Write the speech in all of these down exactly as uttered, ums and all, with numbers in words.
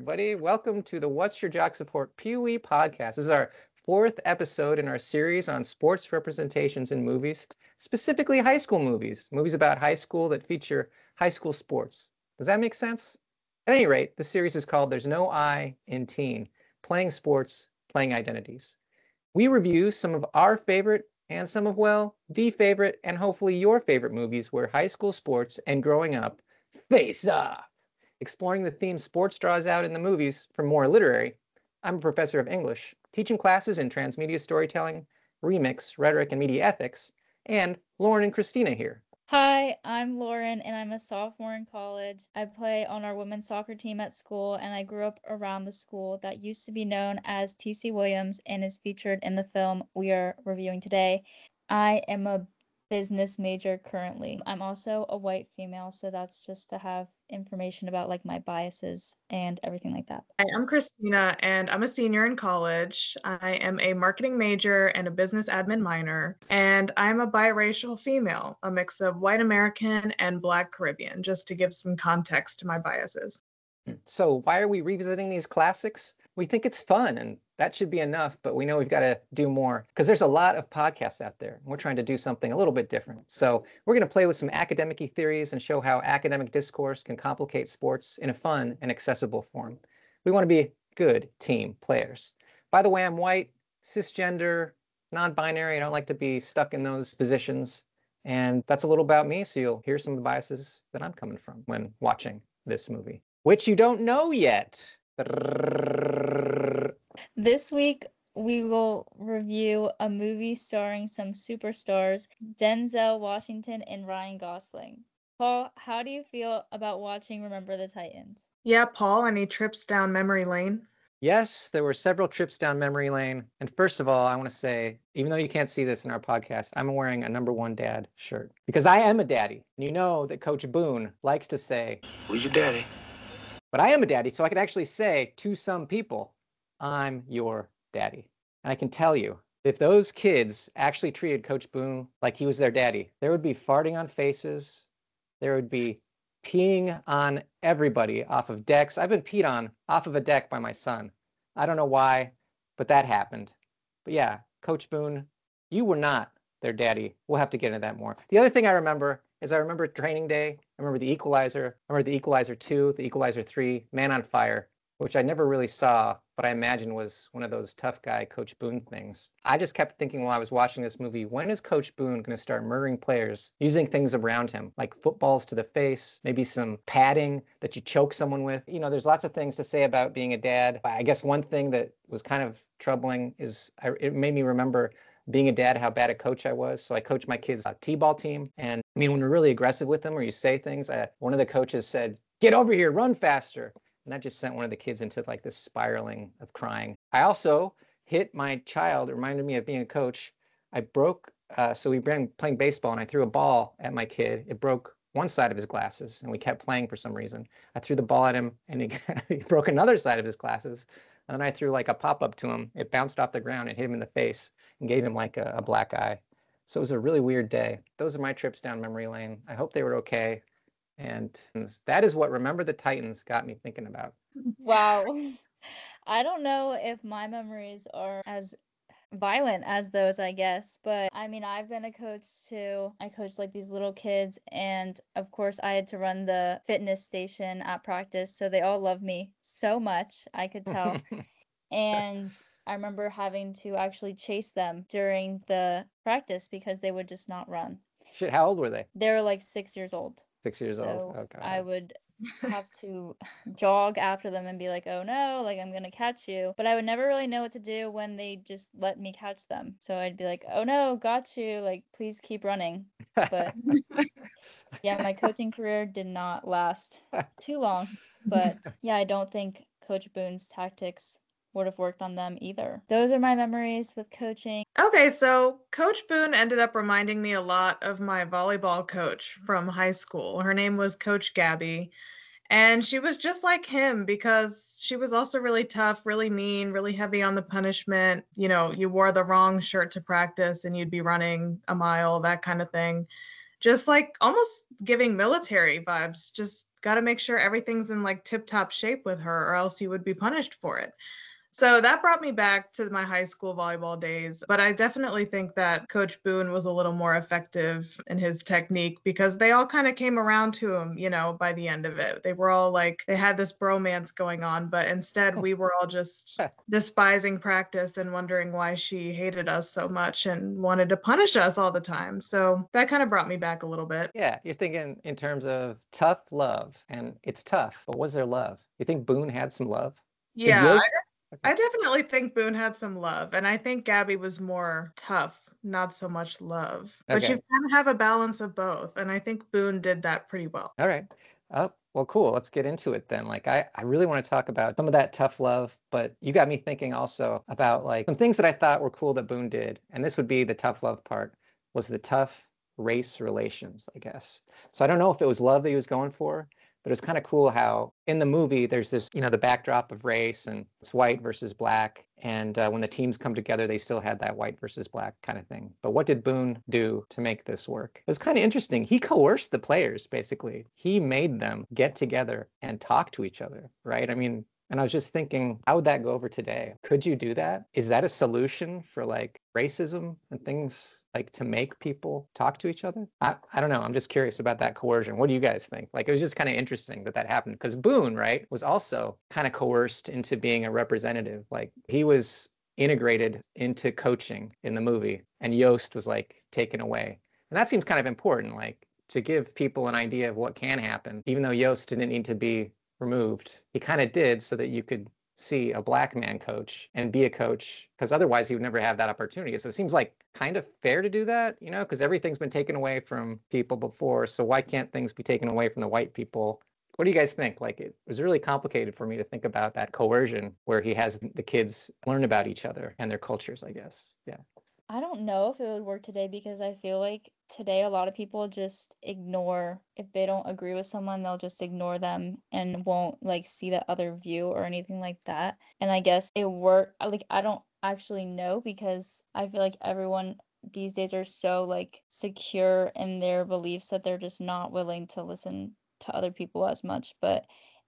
everybody. Welcome to the What's Your Jock Support P W E podcast. This is our fourth episode in our series on sports representations in movies, specifically high school movies, movies about high school that feature high school sports. Does that make sense? At any rate, the series is called There's No I in Teen, Playing Sports, Playing Identities. We review some of our favorite and some of, well, the favorite and hopefully your favorite movies where high school sports and growing up face off. Exploring the theme sports draws out in the movies from more literary. I'm a professor of English, teaching classes in transmedia storytelling, remix, rhetoric, and media ethics, and Lauren and Christina here. Hi, I'm Lauren, and I'm a sophomore in college. I play on our women's soccer team at school, and I grew up around the school that used to be known as T C Williams and is featured in the film we are reviewing today. I am a business major currently. I'm also a white female, so that's just to have information about like my biases and everything like that. Hi, I'm Christina, and I'm a senior in college. I am a marketing major and a business admin minor, and I'm a biracial female, a mix of white American and Black Caribbean, just to give some context to my biases. So why are we revisiting these classics? We think it's fun, and that should be enough, but we know we've got to do more because there's a lot of podcasts out there. And we're trying to do something a little bit different. So we're going to play with some academic-y theories and show how academic discourse can complicate sports in a fun and accessible form. We want to be good team players. By the way, I'm white, cisgender, non-binary. I don't like to be stuck in those positions. And that's a little about me, so you'll hear some of the biases that I'm coming from when watching this movie, which you don't know yet. This week, we will review a movie starring some superstars, Denzel Washington and Ryan Gosling. Paul, how do you feel about watching Remember the Titans? Yeah, Paul, any trips down memory lane? Yes, there were several trips down memory lane. And first of all, I want to say, even though you can't see this in our podcast, I'm wearing a number one dad shirt because I am a daddy. And you know that Coach Boone likes to say, "Who's your daddy?" But I am a daddy, so I could actually say to some people, I'm your daddy. And I can tell you, if those kids actually treated Coach Boone like he was their daddy, there would be farting on faces. There would be peeing on everybody off of decks. I've been peed on off of a deck by my son. I don't know why, but that happened. But yeah, Coach Boone, you were not their daddy. We'll have to get into that more. The other thing I remember is I remember Training Day. I remember The Equalizer. I remember The Equalizer two, The Equalizer three, Man on Fire, which I never really saw, but I imagine was one of those tough guy Coach Boone things. I just kept thinking while I was watching this movie, when is Coach Boone going to start murdering players using things around him, like footballs to the face, maybe some padding that you choke someone with? You know, there's lots of things to say about being a dad. I guess one thing that was kind of troubling is I, it made me remember being a dad, how bad a coach I was. So I coached my kids' uh, t-ball team. And I mean, when we're really aggressive with them or you say things, uh, one of the coaches said, "Get over here, run faster." And that just sent one of the kids into like this spiraling of crying. I also hit my child. It reminded me of being a coach. I broke, uh, so we been playing baseball and I threw a ball at my kid. It broke one side of his glasses and we kept playing for some reason. I threw the ball at him and he, he broke another side of his glasses. And then I threw like a pop-up to him. It bounced off the ground and hit him in the face and gave him like a, a black eye. So it was a really weird day. Those are my trips down memory lane. I hope they were okay. And that is what Remember the Titans got me thinking about. Wow. I don't know if my memories are as violent as those, I guess. But I mean, I've been a coach too. I coached like these little kids. And of course, I had to run the fitness station at practice. So they all love me so much, I could tell. And I remember having to actually chase them during the practice because they would just not run. Shit, how old were they? They were like six years old. Six years so old. Okay. I would have to jog after them and be like, "Oh no, like I'm gonna catch you." But I would never really know what to do when they just let me catch them. So I'd be like, "Oh no, got you. Like, please keep running." But yeah, my coaching career did not last too long. But yeah, I don't think Coach Boone's tactics would have worked on them either. Those are my memories with coaching. Okay, so Coach Boone ended up reminding me a lot of my volleyball coach from high school. Her name was Coach Gabby, and she was just like him because she was also really tough, really mean, really heavy on the punishment. You know, you wore the wrong shirt to practice and you'd be running a mile, that kind of thing. Just like almost giving military vibes, just got to make sure everything's in like tip-top shape with her, or else you would be punished for it. So that brought me back to my high school volleyball days. But I definitely think that Coach Boone was a little more effective in his technique because they all kind of came around to him, you know, by the end of it. They were all like, they had this bromance going on, but instead we were all just despising practice and wondering why she hated us so much and wanted to punish us all the time. So that kind of brought me back a little bit. Yeah, you're thinking in terms of tough love, and it's tough, but was there love? You think Boone had some love? Did Yeah, Yost- I, I definitely think Boone had some love, and I think Gabby was more tough, not so much love. But Okay. you kind of have a balance of both, and I think Boone did that pretty well. All right. Oh, well, cool. Let's get into it then. Like, I, I really want to talk about some of that tough love, but you got me thinking also about like some things that I thought were cool that Boone did. And this would be the tough love part, was the tough race relations, I guess. So I don't know if it was love that he was going for, but it's kind of cool how in the movie there's this, you know, the backdrop of race and it's white versus black. And uh, when the teams come together, they still had that white versus black kind of thing. But what did Boone do to make this work? It was kind of interesting. He coerced the players, basically. He made them get together and talk to each other, right? I mean, and I was just thinking, how would that go over today? Could you do that? Is that a solution for like racism and things, like to make people talk to each other? I, I don't know. I'm just curious about that coercion. What do you guys think? Like, it was just kind of interesting that that happened because Boone, right, was also kind of coerced into being a representative. Like he was integrated into coaching in the movie and Yost was like taken away. And that seems kind of important, like to give people an idea of what can happen, even though Yost didn't need to be removed. He kind of did so that you could see a black man coach and be a coach, because otherwise he would never have that opportunity. So it seems like kind of fair to do that, you know, because everything's been taken away from people before. So why can't things be taken away from the white people? What do you guys think? Like, it was really complicated for me to think about that coercion where he has the kids learn about each other and their cultures, I guess. Yeah. I don't know if it would work today because I feel like today a lot of people just ignore, if they don't agree with someone, they'll just ignore them and won't like see the other view or anything like that. And I guess it worked. Like, I don't actually know because I feel like everyone these days are so like secure in their beliefs that they're just not willing to listen to other people as much. But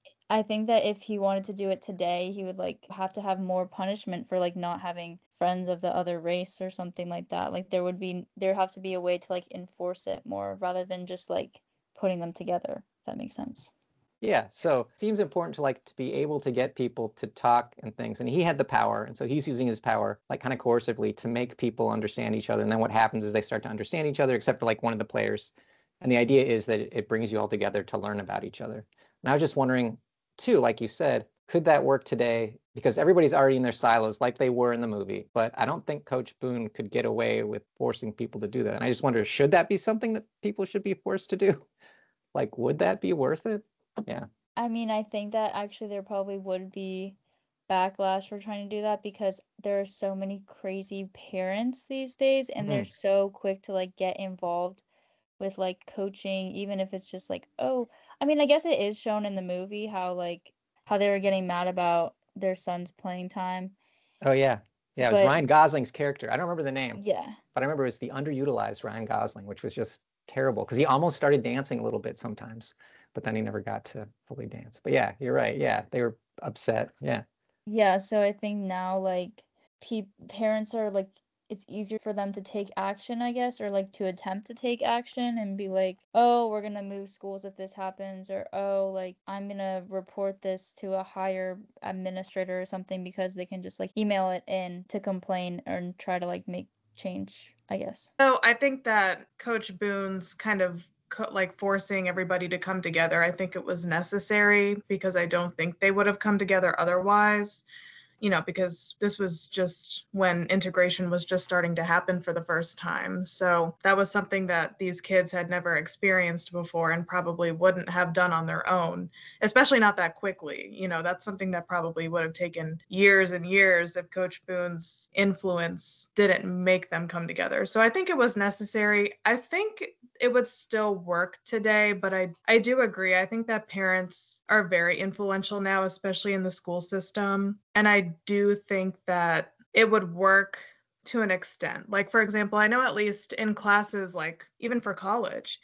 I think that if he wanted to do it today, he would like have to have more punishment for like not having friends of the other race or something like that. Like there would be there have to be a way to like enforce it more rather than just like putting them together, if that makes sense. Yeah, so it seems important to like to be able to get people to talk and things. And he had the power, and so he's using his power like kind of coercively to make people understand each other. And then what happens is they start to understand each other, except for like one of the players. And the idea is that it brings you all together to learn about each other. And I was just wondering too, like you said, could that work today? Because everybody's already in their silos like they were in the movie. But I don't think Coach Boone could get away with forcing people to do that. And I just wonder, should that be something that people should be forced to do? Like, would that be worth it? Yeah. I mean, I think that actually there probably would be backlash for trying to do that because there are so many crazy parents these days and they're Mhm. so quick to like get involved with like coaching, even if it's just like, oh, I mean, I guess it is shown in the movie how like how they were getting mad about their son's playing time. Oh, yeah. Yeah, it was But Ryan Gosling's character. I don't remember the name, yeah, but I remember it was the underutilized Ryan Gosling, which was just terrible because he almost started dancing a little bit sometimes, but then he never got to fully dance. But yeah, you're right. Yeah, they were upset. Yeah. yeah. So I think now like pe parents are like it's easier for them to take action, I guess, or like to attempt to take action and be like, oh, we're gonna move schools if this happens, or oh, like I'm gonna report this to a higher administrator or something because they can just like email it in to complain and try to like make change, I guess. So I think that Coach Boone's kind of co- like forcing everybody to come together, I think it was necessary because I don't think they would have come together otherwise. You know, because this was just when integration was just starting to happen for the first time. So that was something that these kids had never experienced before and probably wouldn't have done on their own, especially not that quickly. You know, that's something that probably would have taken years and years if Coach Boone's influence didn't make them come together. So I think it was necessary. I think it would still work today, but I I do agree. I think that parents are very influential now, especially in the school system. And I do think that it would work to an extent. Like, for example, I know at least in classes, like even for college,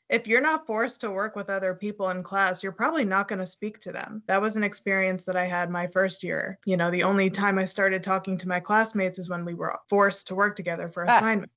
if you're not forced to work with other people in class, you're probably not going to speak to them. That was an experience that I had my first year. You know, the only time I started talking to my classmates is when we were forced to work together for assignment.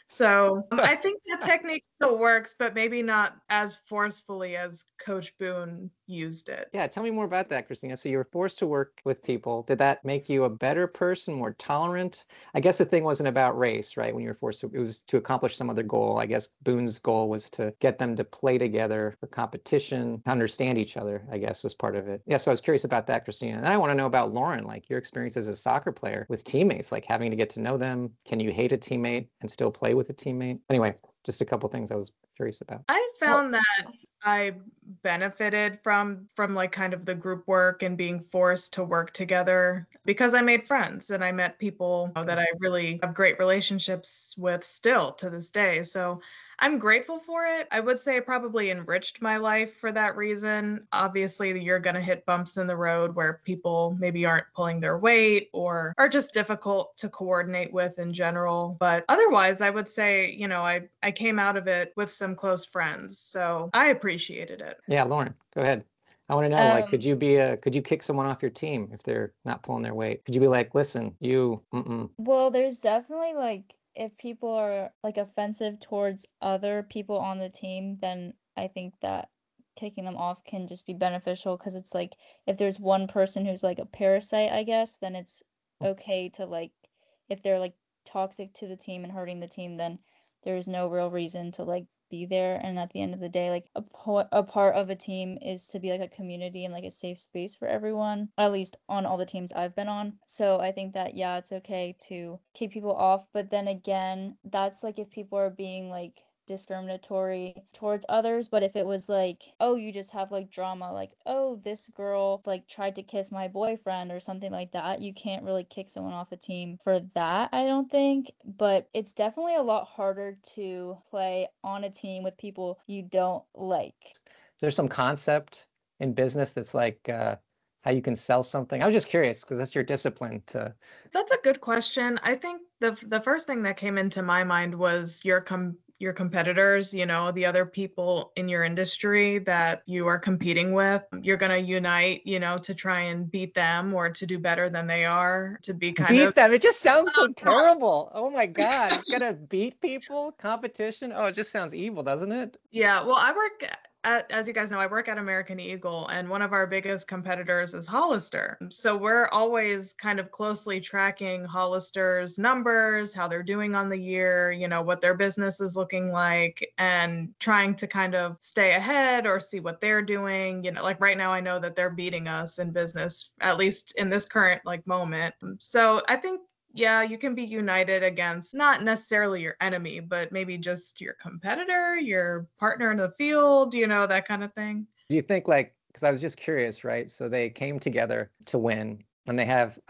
So um, I think that technique still works, but maybe not as forcefully as Coach Boone used it. Yeah, tell me more about that, Christina. So you were forced to work with people. Did that make you a better person, more tolerant? I guess the thing wasn't about race, right? When you were forced to, it was to accomplish some other goal. I guess Boone's goal was to get them to play together for competition, understand each other, I guess was part of it. Yeah, so I was curious about that, Christina. And I want to know about Lauren, like your experience as a soccer player with teammates, like having to get to know them. Can you hate a teammate and still play with a teammate? Anyway, just a couple things I was curious about. I found that I benefited from from like kind of the group work and being forced to work together because I made friends and I met people that I really have great relationships with still to this day. So I'm grateful for it. I would say it probably enriched my life for that reason. Obviously, you're going to hit bumps in the road where people maybe aren't pulling their weight or are just difficult to coordinate with in general. But otherwise, I would say, you know, I, I came out of it with some close friends. So I appreciated it. Yeah, Lauren, go ahead. I want to know, like, Um, could you be a, could you kick someone off your team if they're not pulling their weight? Could you be like, listen, you, mm-mm. Well, there's definitely like if people are like offensive towards other people on the team, then I think that kicking them off can just be beneficial because it's like if there's one person who's like a parasite, I guess, then it's okay to like if they're like toxic to the team and hurting the team, then there's no real reason to like be there. And at the end of the day, like a, po- a part of a team is to be like a community and like a safe space for everyone, at least on all the teams I've been on. So I think that, yeah, it's okay to keep people off. But then again, that's like if people are being like discriminatory towards others. But if it was like, oh, you just have like drama, like, oh, this girl like tried to kiss my boyfriend or something like that, you can't really kick someone off a team for that, I don't think. But it's definitely a lot harder to play on a team with people you don't like. Is there some concept in business that's like uh, how you can sell something? I was just curious because that's your discipline to. That's a good question. I think the the first thing that came into my mind was your com your competitors, you know, the other people in your industry that you are competing with. You're going to unite, you know, to try and beat them or to do better than they are, to be kind Beat of them. It just sounds so terrible. Oh my God. You're gonna beat people? Competition? Oh, it just sounds evil, doesn't it? Yeah, well, I work at, as you guys know, I work at American Eagle, and one of our biggest competitors is Hollister. So we're always kind of closely tracking Hollister's numbers, how they're doing on the year, you know, what their business is looking like, and trying to kind of stay ahead or see what they're doing. You know, like right now, I know that they're beating us in business, at least in this current like moment. So I think yeah, you can be united against not necessarily your enemy, but maybe just your competitor, your partner in the field, you know, that kind of thing. Do you think like, because I was just curious, right? So they came together to win and they have,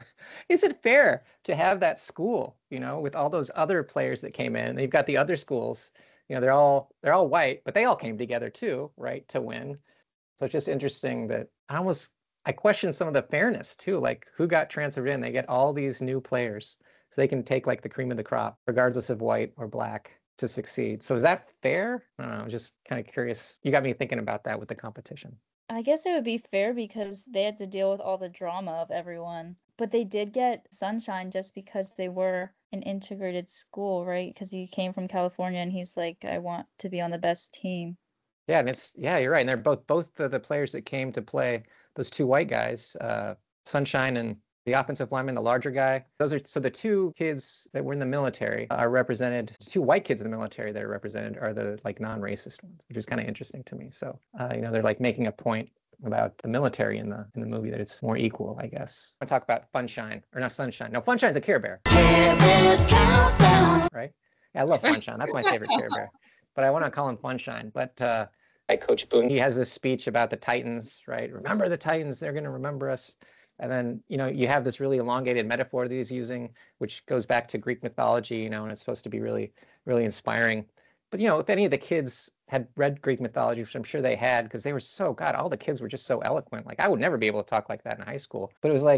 is it fair to have that school, you know, with all those other players that came in? They've got the other schools, you know, they're all, they're all white, but they all came together too, right, to win. So it's just interesting that I almost, I question some of the fairness too, like who got transferred in. They get all these new players so they can take like the cream of the crop, regardless of white or black, to succeed. So is that fair? I don't know, I'm just kind of curious. You got me thinking about that with the competition. I guess it would be fair because they had to deal with all the drama of everyone. But they did get Sunshine just because they were an integrated school, right? Because he came from California and he's like, I want to be on the best team. Yeah, and it's, yeah, you're right. And they're both, both the, the players that came to play, those two white guys, uh, Sunshine and the offensive lineman, the larger guy. Those are, so the two kids that were in the military are represented, two white kids in the military that are represented are the like non-racist ones, which is kind of interesting to me. So, uh, you know, they're like making a point about the military in the in the movie that it's more equal, I guess. I talk about Funshine, or not Sunshine. No, Funshine's a Care Bear. Care Bears countdown. Right? Yeah, I love Funshine. That's my favorite Care Bear. But I want to call him Funshine. But uh, right, Coach Boone, he has this speech about the Titans, right? Remember the Titans, they're going to remember us. And then, you know, you have this really elongated metaphor that he's using, which goes back to Greek mythology, you know, and it's supposed to be really, really inspiring. But, you know, if any of the kids had read Greek mythology, which I'm sure they had, because they were so, God, all the kids were just so eloquent. Like, I would never be able to talk like that in high school. But it was like,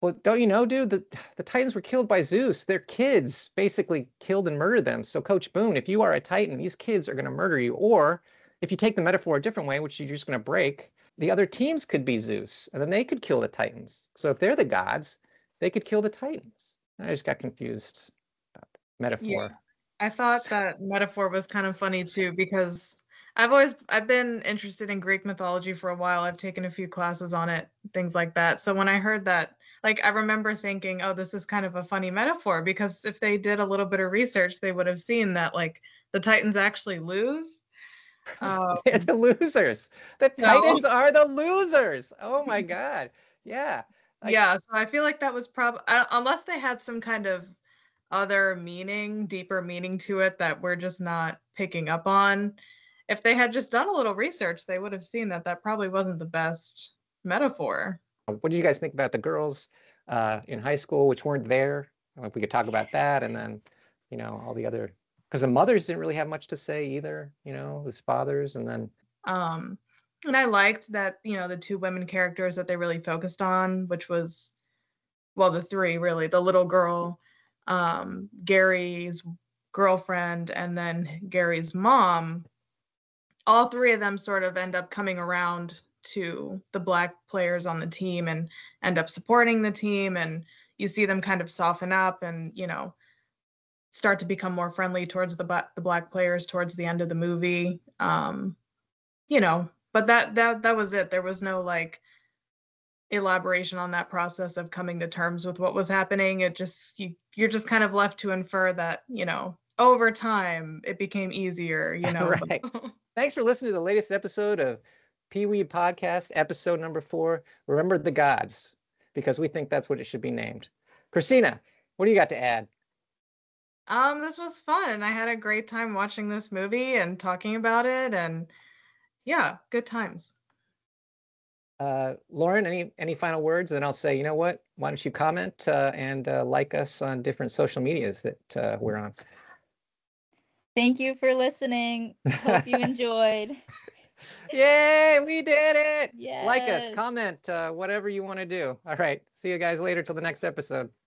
Well, don't you know, dude, the, the Titans were killed by Zeus. Their kids basically killed and murdered them. So, Coach Boone, if you are a Titan, these kids are going to murder you. Or if you take the metaphor a different way, which you're just going to break, the other teams could be Zeus, and then they could kill the Titans. So if they're the gods, they could kill the Titans. I just got confused about the metaphor. Yeah. I thought that metaphor was kind of funny too, because I've always I've been interested in Greek mythology for a while. I've taken a few classes on it, things like that. So when I heard that, like, I remember thinking, oh, this is kind of a funny metaphor, because if they did a little bit of research, they would have seen that, like, the Titans actually lose. Um, They're the losers. The No. Titans are the losers. Oh my God. Yeah. Like- yeah, so I feel like that was probably, unless they had some kind of other meaning, deeper meaning to it that we're just not picking up on. If they had just done a little research, they would have seen that that probably wasn't the best metaphor. What do you guys think about the girls uh, in high school, which weren't there? If we could talk about that, and then, you know, all the other, because the mothers didn't really have much to say either, you know, the fathers, and then. Um, and I liked that, you know, the two women characters that they really focused on, which was, well, the three really, the little girl, um, Gary's girlfriend, and then Gary's mom. All three of them sort of end up coming around to the Black players on the team and end up supporting the team, and you see them kind of soften up and, you know, start to become more friendly towards the the Black players towards the end of the movie. Um, you know, but that that that was it. There was no like elaboration on that process of coming to terms with what was happening. It just you you're just kind of left to infer that, you know, over time it became easier, you know. Right. Thanks for listening to the latest episode of Pee-wee Podcast, episode number four. Remember the gods, because we think that's what it should be named. Christina, what do you got to add? Um, this was fun. I had a great time watching this movie and talking about it, and yeah, good times. Uh, Lauren, any any final words? And then I'll say, you know what? Why don't you comment uh, and uh, like us on different social medias that uh, we're on? Thank you for listening. Hope you enjoyed. Yay, we did it. Yes. Like us, comment, uh, whatever you want to do. All right. See you guys later till the next episode.